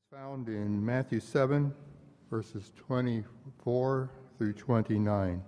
Found in Matthew 7, verses 24 through 29.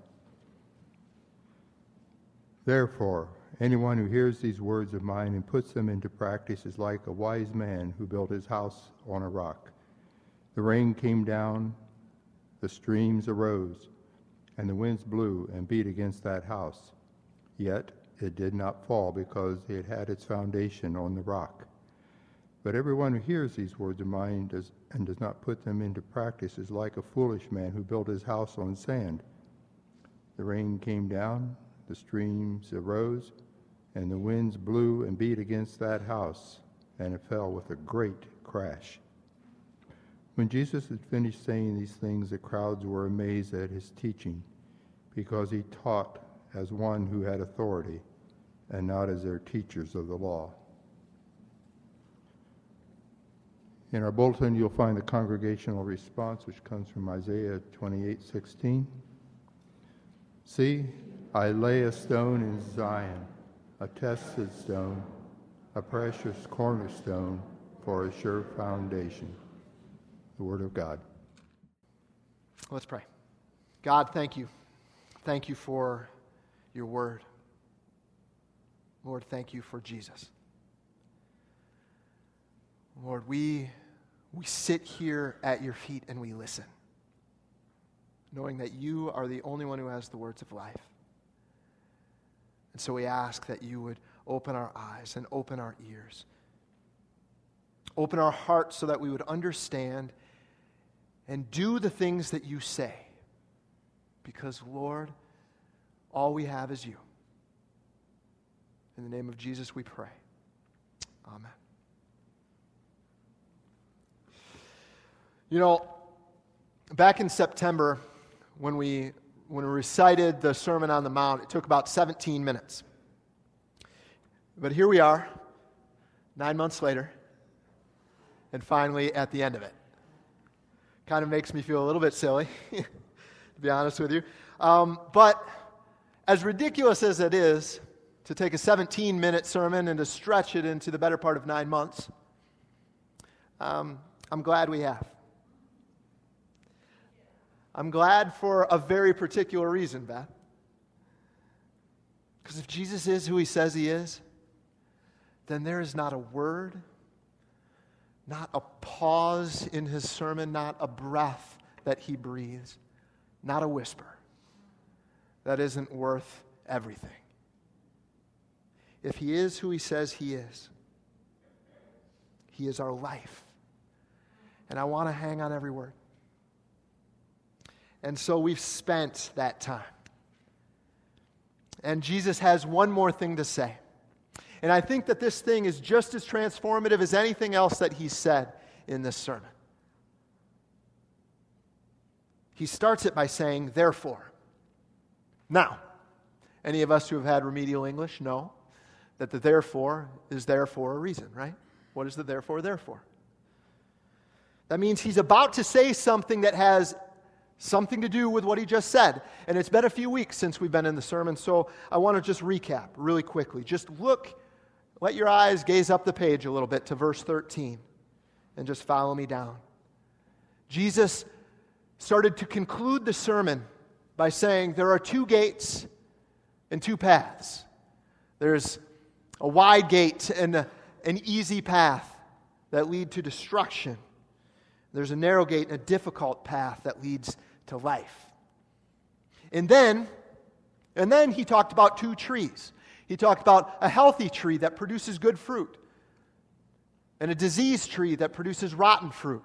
Therefore, anyone who hears these words of mine and puts them into practice is like a wise man who built his house on a rock. The rain came down, the streams arose, and the winds blew and beat against that house. Yet it did not fall because it had its foundation on the rock. But everyone who hears these words of mine and does not put them into practice is like a foolish man who built his house on sand. The rain came down, the streams arose, and the winds blew and beat against that house, and it fell with a great crash. When Jesus had finished saying these things, the crowds were amazed at his teaching, because he taught as one who had authority, and not as their teachers of the law. In our bulletin, you'll find the congregational response, which comes from Isaiah 28:16. See, I lay a stone in Zion, a tested stone, a precious cornerstone for a sure foundation. The Word of God. Let's pray. God, thank you. Thank you for your Word. Lord, thank you for Jesus. Lord, we sit here at your feet and we listen, knowing that you are the only one who has the words of life. And so we ask that you would open our eyes and open our ears. Open our hearts so that we would understand and do the things that you say. Because, Lord, all we have is you. In the name of Jesus we pray. Amen. You know, back in September, when we recited the Sermon on the Mount, it took about 17 minutes. But here we are, 9 months later, and finally at the end of it. Kind of makes me feel a little bit silly, to be honest with you. But as ridiculous as it is to take a 17-minute sermon and to stretch it into the better part of 9 months, I'm glad we have. I'm glad for a very particular reason, Beth. Because if Jesus is who he says he is, then there is not a word, not a pause in his sermon, not a breath that he breathes, not a whisper that isn't worth everything. If he is who he says he is our life. And I want to hang on every word. And so we've spent that time. And Jesus has one more thing to say. And I think that this thing is just as transformative as anything else that he said in this sermon. He starts it by saying, therefore. Now, any of us who have had remedial English know that the therefore is there for a reason, right? What is the therefore there for? That means he's about to say something that has something to do with what he just said. And it's been a few weeks since we've been in the sermon, so I want to just recap really quickly. Just let your eyes gaze up the page a little bit to verse 13 and just follow me down. Jesus started to conclude the sermon by saying there are two gates and two paths. There's a wide gate and an easy path that lead to destruction. There's a narrow gate and a difficult path that leads to life. And then he talked about two trees. He talked about a healthy tree that produces good fruit and a diseased tree that produces rotten fruit.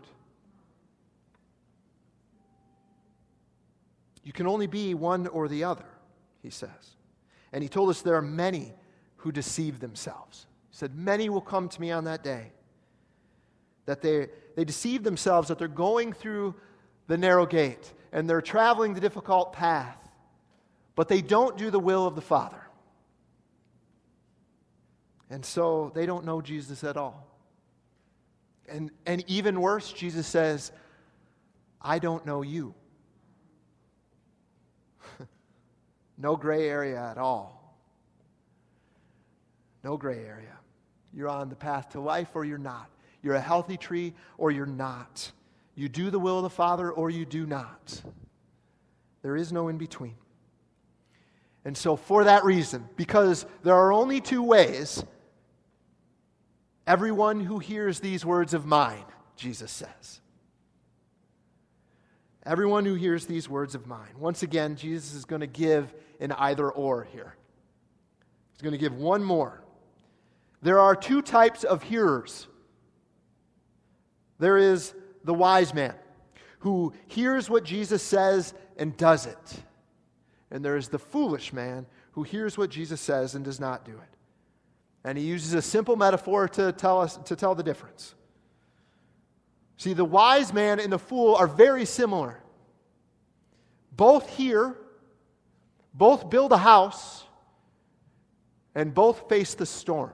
You can only be one or the other, he says. And he told us there are many who deceive themselves. He said, many will come to me on that day. That they deceive themselves, that they're going through the narrow gate and they're traveling the difficult path, but they don't do the will of the Father. And so they don't know Jesus at all. And even worse, Jesus says, I don't know you. No gray area at all. No gray area. You're on the path to life or you're not. You're a healthy tree or you're not. You do the will of the Father or you do not. There is no in between. And so for that reason, because there are only two ways, everyone who hears these words of mine, Jesus says. Everyone who hears these words of mine. Once again, Jesus is going to give an either or here. He's going to give one more. There are two types of hearers. There is the wise man who hears what Jesus says and does it. And there is the foolish man who hears what Jesus says and does not do it. And he uses a simple metaphor to tell the difference. See, the wise man and the fool are very similar. Both hear, both build a house, and both face the storm.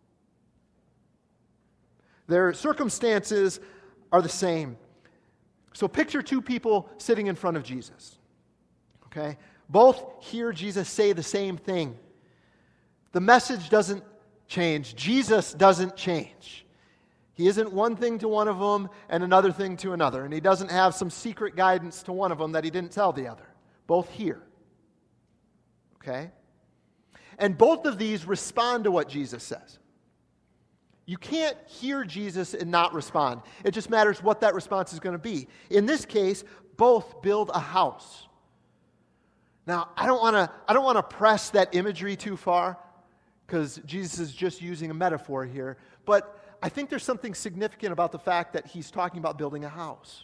Their circumstances are the same. So picture two people sitting in front of Jesus. Okay? Both hear Jesus say the same thing. The message doesn't change. Jesus doesn't change. He isn't one thing to one of them and another thing to another. And he doesn't have some secret guidance to one of them that he didn't tell the other. Both hear. Okay? And both of these respond to what Jesus says. You can't hear Jesus and not respond. It just matters what that response is going to be. In this case, both build a house. Now, I don't want to press that imagery too far because Jesus is just using a metaphor here. But I think there's something significant about the fact that he's talking about building a house.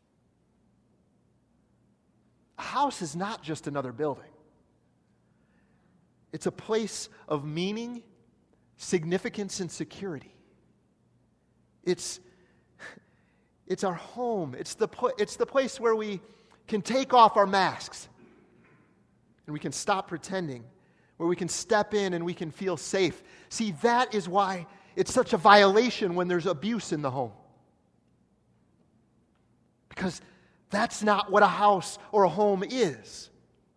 A house is not just another building. It's a place of meaning, significance, and security. It's our home. It's the place where we can take off our masks and we can stop pretending, where we can step in and we can feel safe. See, that is why it's such a violation when there's abuse in the home. Because that's not what a house or a home is.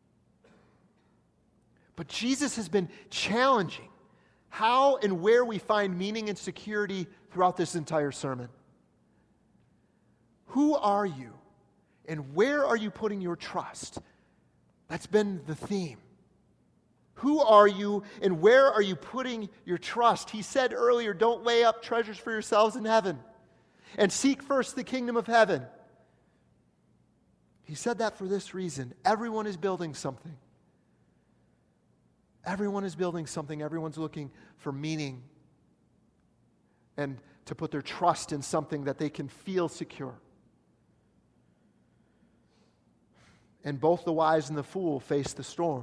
But Jesus has been challenging how and where we find meaning and security throughout this entire sermon. Who are you? And where are you putting your trust? That's been the theme. Who are you and where are you putting your trust? He said earlier, don't lay up treasures for yourselves in heaven and seek first the kingdom of heaven. He said that for this reason. Everyone is building something. Everyone is building something. Everyone's looking for meaning and to put their trust in something that they can feel secure. And both the wise and the fool face the storm.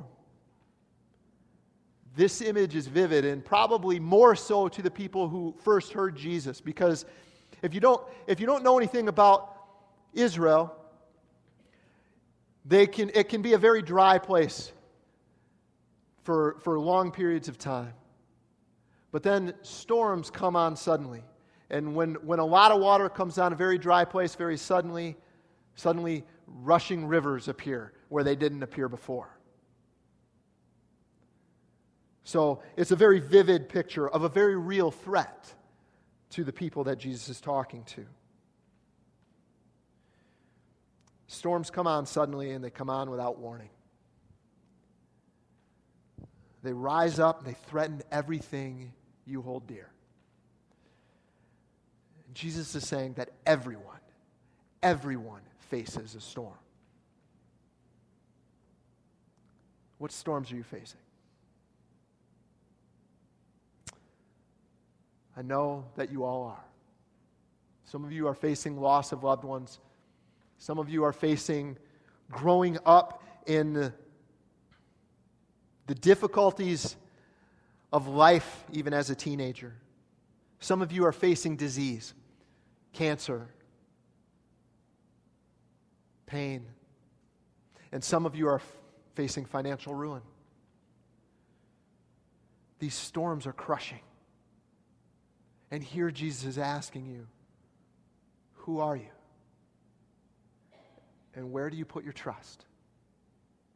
This image is vivid and probably more so to the people who first heard Jesus, because if you don't know anything about Israel, it can be a very dry place for long periods of time. But then storms come on suddenly. And when a lot of water comes down a very dry place very suddenly rushing rivers appear where they didn't appear before. So it's a very vivid picture of a very real threat to the people that Jesus is talking to. Storms come on suddenly and they come on without warning. They rise up and they threaten everything you hold dear. Jesus is saying that everyone faces a storm. What storms are you facing? I know that you all are. Some of you are facing loss of loved ones. Some of you are facing growing up in the difficulties of life, even as a teenager. Some of you are facing disease, cancer, pain. And some of you are facing financial ruin. These storms are crushing. And here Jesus is asking you, who are you? And where do you put your trust?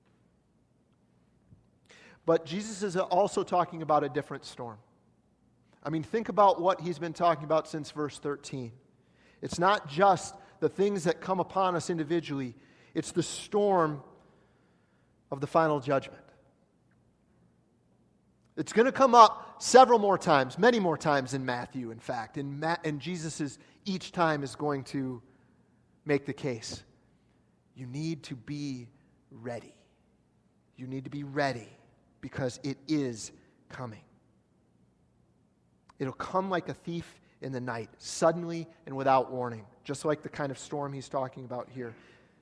But Jesus is also talking about a different storm. I mean, think about what he's been talking about since verse 13. It's not just the things that come upon us individually. It's the storm of the final judgment. It's going to come up several more times, many more times in Matthew, in fact. And Jesus each time is going to make the case. You need to be ready. You need to be ready because it is coming. It'll come like a thief in the night, suddenly and without warning, just like the kind of storm he's talking about here.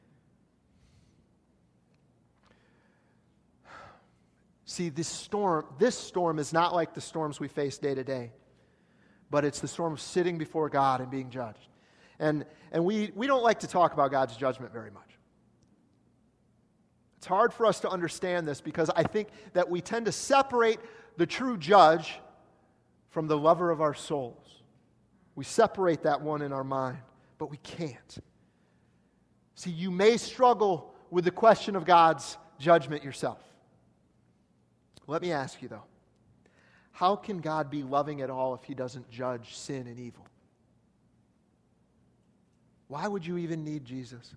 See, this storm is not like the storms we face day to day, but it's the storm of sitting before God and being judged. And we don't like to talk about God's judgment very much. It's hard for us to understand this because I think that we tend to separate the true judge from the lover of our souls. We separate that one in our mind, but we can't. See, you may struggle with the question of God's judgment yourself. Let me ask you, though, how can God be loving at all if he doesn't judge sin and evil? Why would you even need Jesus?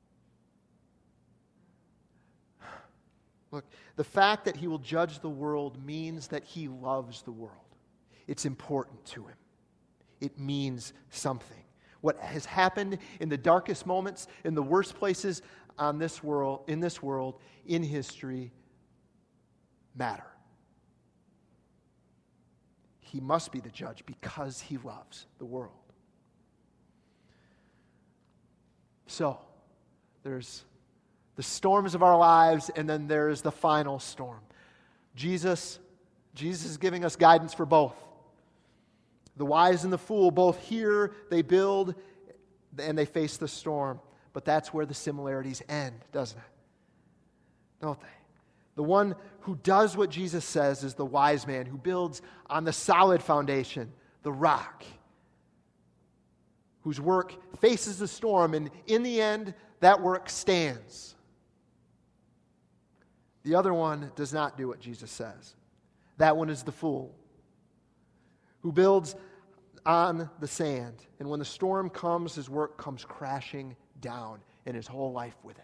Look, the fact that he will judge the world means that he loves the world. It's important to him. It means something. What has happened in the darkest moments, in the worst places in this world, in history, matter. He must be the judge because he loves the world. So, there's the storms of our lives, and then there's the final storm. Jesus is giving us guidance for both. The wise and the fool both hear, they build, and they face the storm. But that's where the similarities end, doesn't it? Don't they? The one who does what Jesus says is the wise man who builds on the solid foundation, the rock, whose work faces the storm, and in the end, that work stands. The other one does not do what Jesus says. That one is the fool, who builds on the sand, and when the storm comes, his work comes crashing down, and his whole life with it.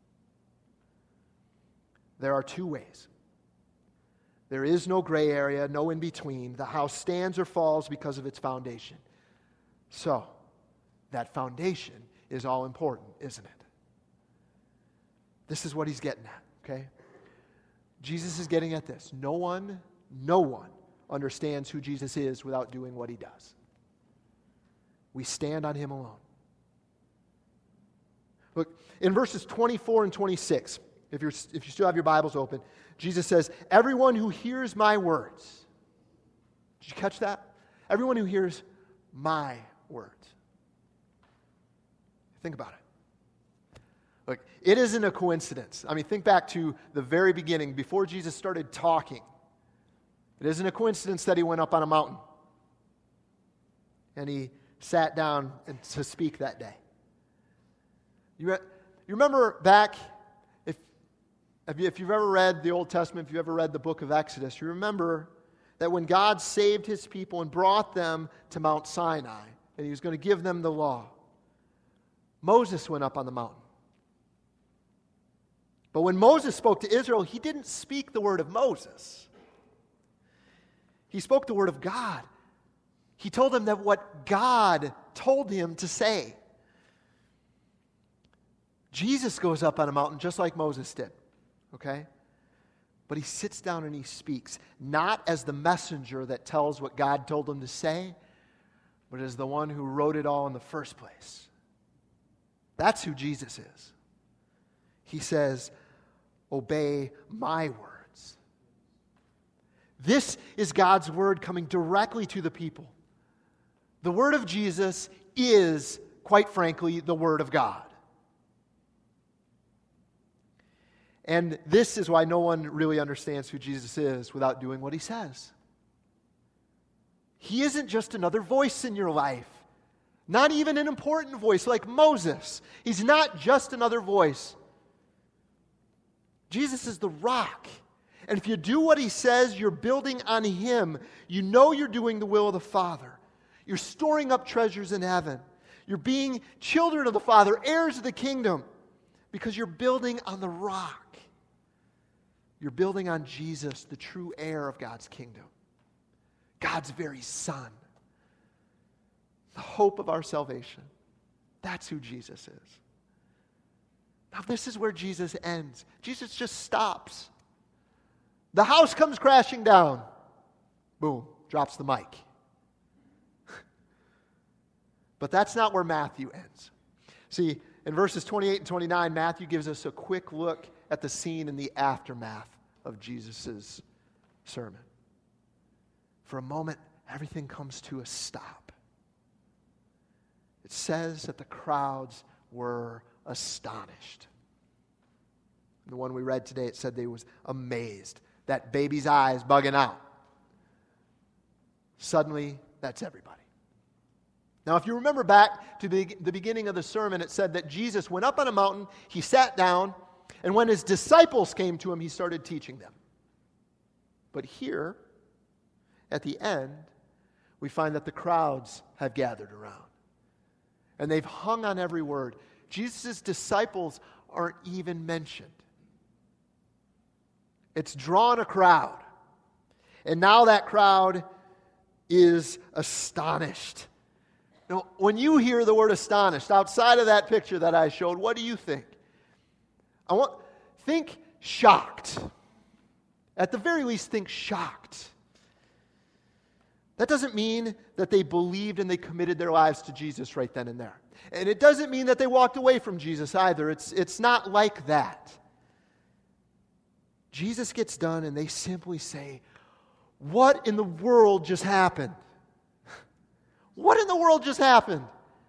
There are two ways. There is no gray area, no in between. The house stands or falls because of its foundation. So, that foundation is all important, isn't it? This is what he's getting at, okay? Jesus is getting at this. No one understands who Jesus is without doing what he does. We stand on him alone. Look, in verses 24 and 26, if you still have your Bibles open, Jesus says, everyone who hears my words. Did you catch that? Everyone who hears my words. Think about it. Look, it isn't a coincidence. I mean, think back to the very beginning, before Jesus started talking. It isn't a coincidence that he went up on a mountain and he sat down to speak that day. You remember back, if you've ever read the Old Testament, if you've ever read the book of Exodus, you remember that when God saved his people and brought them to Mount Sinai, and he was going to give them the law, Moses went up on the mountain. But when Moses spoke to Israel, he didn't speak the word of Moses. He spoke the word of God. He told them that what God told him to say. Jesus goes up on a mountain just like Moses did. Okay? But he sits down and he speaks, not as the messenger that tells what God told him to say, but as the one who wrote it all in the first place. That's who Jesus is. He says, obey my words. This is God's word coming directly to the people. The word of Jesus is, quite frankly, the word of God. And this is why no one really understands who Jesus is without doing what he says. He isn't just another voice in your life. Not even an important voice like Moses. He's not just another voice. Jesus is the rock. And if you do what he says, you're building on him. You know you're doing the will of the Father. You're storing up treasures in heaven. You're being children of the Father, heirs of the kingdom, because you're building on the rock. You're building on Jesus, the true heir of God's kingdom, God's very Son, the hope of our salvation. That's who Jesus is. Now, this is where Jesus ends. Jesus just stops. The house comes crashing down. Boom, drops the mic. But that's not where Matthew ends. See, in verses 28 and 29, Matthew gives us a quick look at the scene in the aftermath of Jesus' sermon. For a moment, everything comes to a stop. It says that the crowds were astonished. The one we read today, it said they was amazed. That baby's eyes bugging out. Suddenly, that's everybody. Now, if you remember back to the beginning of the sermon, it said that Jesus went up on a mountain, he sat down, and when his disciples came to him, he started teaching them. But here, at the end, we find that the crowds have gathered around. And they've hung on every word. Jesus' disciples aren't even mentioned. It's drawn a crowd. And now that crowd is astonished. Now, when you hear the word astonished, outside of that picture that I showed, what do you think? Think shocked. At the very least, think shocked. That doesn't mean that they believed and they committed their lives to Jesus right then and there. And it doesn't mean that they walked away from Jesus either. It's not like that. Jesus gets done and they simply say, "What in the world just happened? What in the world just happened?"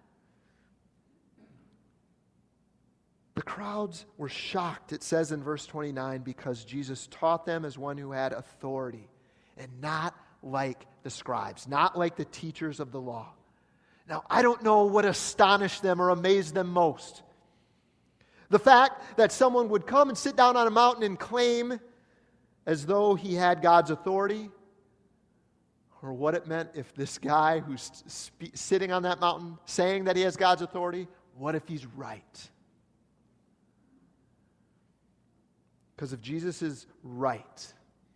The crowds were shocked, it says in verse 29, because Jesus taught them as one who had authority and not like the scribes, not like the teachers of the law. Now, I don't know what astonished them or amazed them most. The fact that someone would come and sit down on a mountain and claim as though he had God's authority, or what it meant if this guy who's sitting on that mountain saying that he has God's authority, what if he's right? Because if Jesus is right,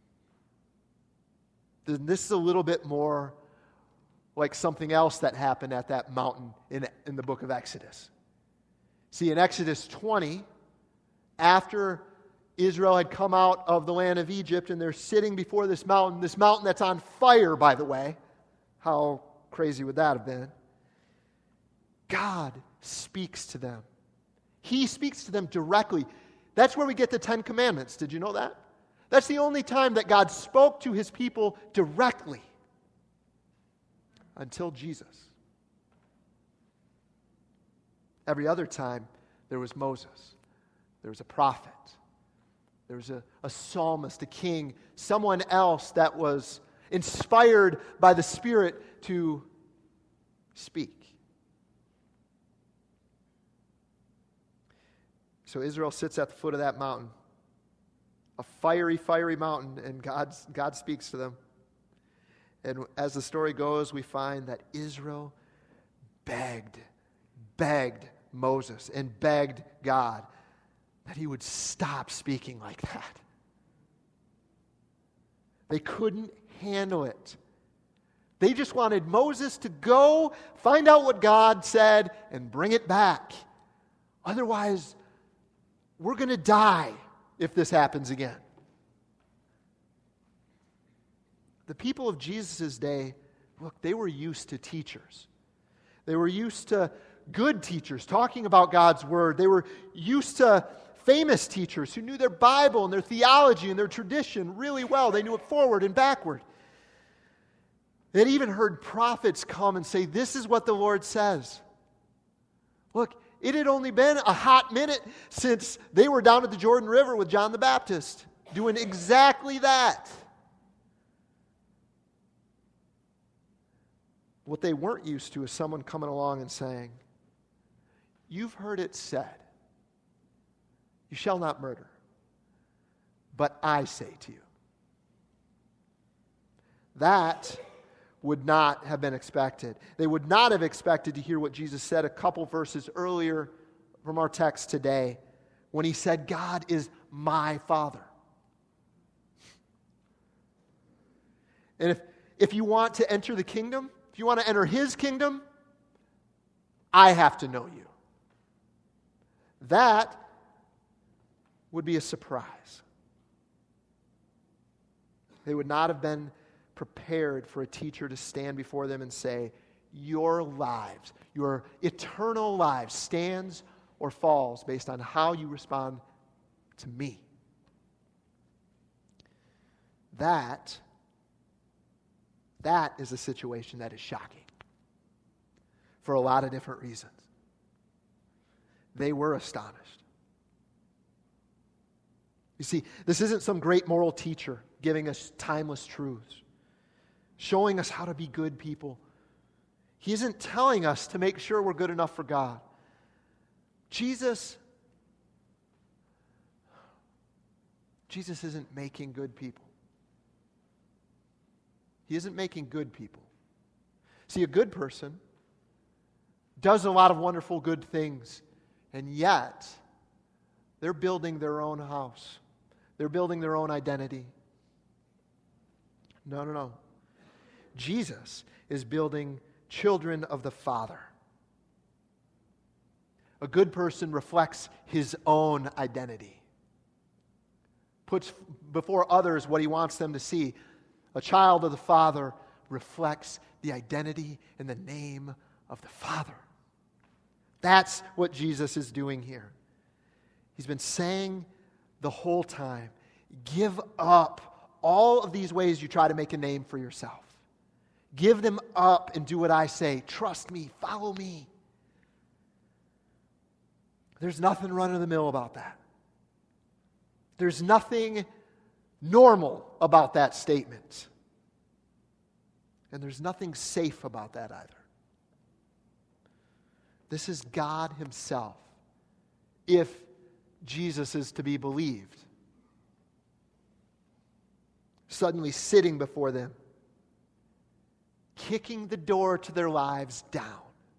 then this is a little bit more like something else that happened at that mountain in the book of Exodus. See, in Exodus 20, after Israel had come out of the land of Egypt and they're sitting before this mountain that's on fire, by the way. How crazy would that have been? God speaks to them. He speaks to them directly. That's where we get the Ten Commandments. Did you know that? That's the only time that God spoke to his people directly. Until Jesus. Every other time, there was Moses. There was a prophet. There was a psalmist, a king, someone else that was inspired by the Spirit to speak. So Israel sits at the foot of that mountain, a fiery, fiery mountain, and God speaks to them. And as the story goes, we find that Israel begged Moses and begged God that he would stop speaking like that. They couldn't handle it. They just wanted Moses to go, find out what God said, and bring it back. Otherwise, we're going to die if this happens again. The people of Jesus' day, look, they were used to teachers. They were used to good teachers talking about God's Word. They were used to famous teachers who knew their Bible and their theology and their tradition really well. They knew it forward and backward. They'd even heard prophets come and say, "This is what the Lord says." Look, it had only been a hot minute since they were down at the Jordan River with John the Baptist, doing exactly that. What they weren't used to is someone coming along and saying, "You've heard it said, you shall not murder. But I say to you." That would not have been expected. They would not have expected to hear what Jesus said a couple verses earlier from our text today when he said, God is my Father. And if you want to enter the kingdom, if you want to enter his kingdom, I have to know you. That would be a surprise. They would not have been prepared for a teacher to stand before them and say, your lives, your eternal lives stands or falls based on how you respond to me. That is a situation that is shocking for a lot of different reasons. They were astonished. You see, this isn't some great moral teacher giving us timeless truths, showing us how to be good people. He isn't telling us to make sure we're good enough for God. Jesus isn't making good people. He isn't making good people. See, a good person does a lot of wonderful good things, and yet they're building their own house. They're building their own identity. No. Jesus is building children of the Father. A good person reflects his own identity, puts before others what he wants them to see. A child of the Father reflects the identity and the name of the Father. That's what Jesus is doing here. He's been saying the whole time, give up all of these ways you try to make a name for yourself. Give them up and do what I say. Trust me, follow me. There's nothing run-of-the-mill about that. There's nothing normal about that statement. And there's nothing safe about that either. This is God himself, if Jesus is to be believed, suddenly sitting before them, kicking the door to their lives down.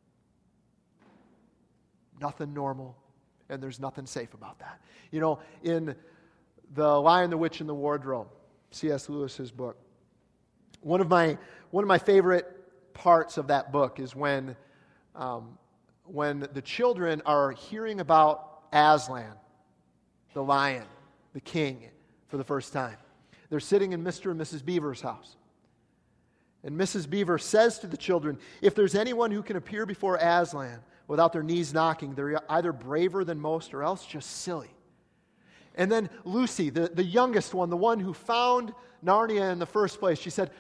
Nothing normal, and there's nothing safe about that. You know, in The Lion, the Witch, and the Wardrobe, C.S. Lewis's book, one of my favorite parts of that book is when the children are hearing about Aslan, the lion, the king, for the first time. They're sitting in Mr. and Mrs. Beaver's house. And Mrs. Beaver says to the children, if there's anyone who can appear before Aslan without their knees knocking, they're either braver than most or else just silly. And then Lucy, the youngest one, the one who found Narnia in the first place, she said,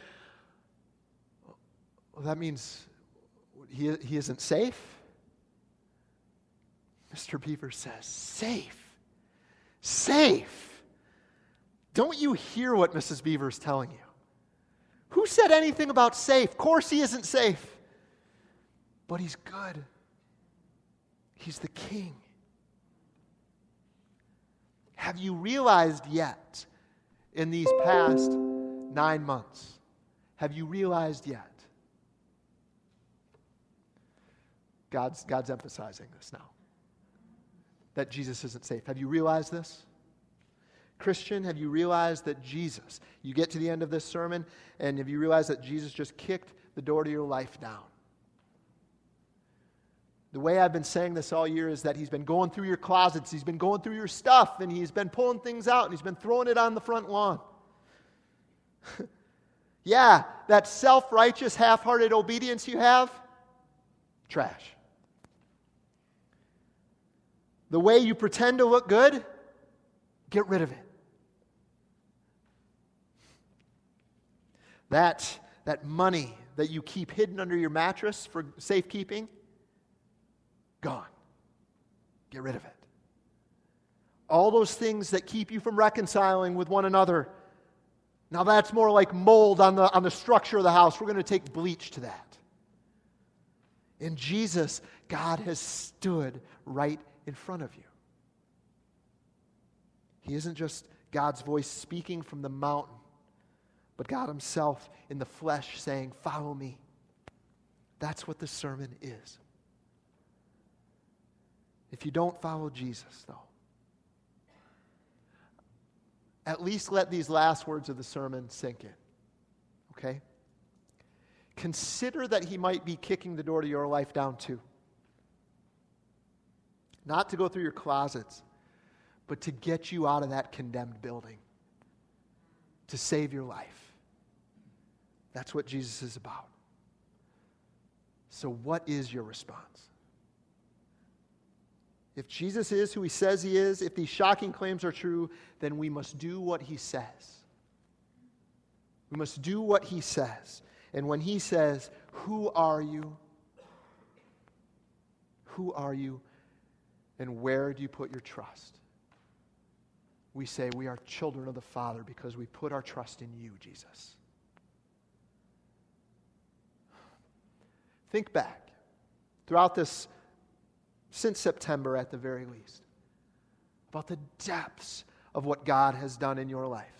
well, that means he isn't safe? Mr. Beaver says, safe. Safe. Don't you hear what Mrs. Beaver is telling you? Who said anything about safe? Of course he isn't safe. But he's good. He's the king. Have you realized yet, in these past 9 months, have you realized yet? God's emphasizing this now, that Jesus isn't safe. Have you realized this? Christian, have you realized that Jesus, you get to the end of this sermon, and have you realized that Jesus just kicked the door to your life down? The way I've been saying this all year is that he's been going through your closets, he's been going through your stuff, and he's been pulling things out, and he's been throwing it on the front lawn. Yeah, that self-righteous, half-hearted obedience you have, trash. The way you pretend to look good, get rid of it. That money that you keep hidden under your mattress for safekeeping, gone. Get rid of it. All those things that keep you from reconciling with one another, now that's more like mold on the structure of the house. We're going to take bleach to that. In Jesus, God has stood right in front of you. He isn't just God's voice speaking from the mountain, but God himself in the flesh saying, "Follow me." That's what the sermon is. If you don't follow Jesus, though, at least let these last words of the sermon sink in. Okay? Consider that he might be kicking the door to your life down too. Not to go through your closets, but to get you out of that condemned building. To save your life. That's what Jesus is about. So what is your response? If Jesus is who he says he is, if these shocking claims are true, then we must do what he says. We must do what he says. And when he says, "Who are you? Who are you? And where do you put your trust?" We say we are children of the Father because we put our trust in you, Jesus. Think back throughout this, since September at the very least, about the depths of what God has done in your life.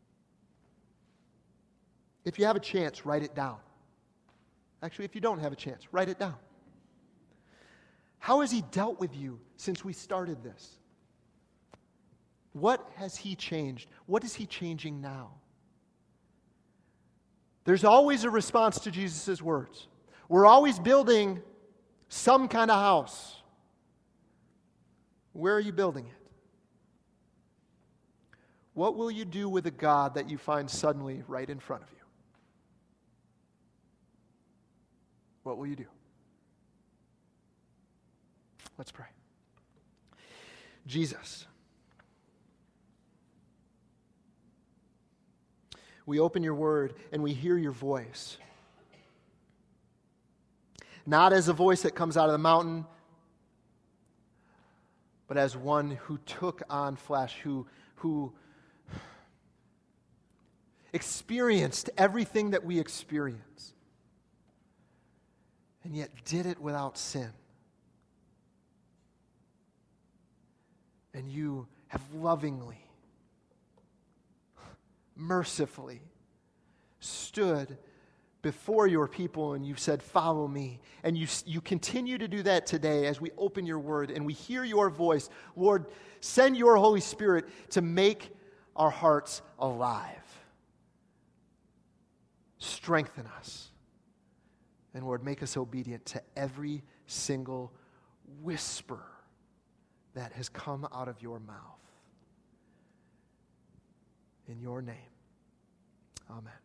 If you have a chance, write it down. Actually, if you don't have a chance, write it down. How has he dealt with you since we started this? What has he changed? What is he changing now? There's always a response to Jesus' words. We're always building some kind of house. Where are you building it? What will you do with a God that you find suddenly right in front of you? What will you do? Let's pray. Jesus, we open your word and we hear your voice. Not as a voice that comes out of the mountain, but as one who took on flesh, who experienced everything that we experience, and yet did it without sin. And you have lovingly, mercifully stood before your people and you've said, "Follow me." And you continue to do that today as we open your word and we hear your voice. Lord, send your Holy Spirit to make our hearts alive. Strengthen us. And Lord, make us obedient to every single whisper that has come out of your mouth. In your name, amen.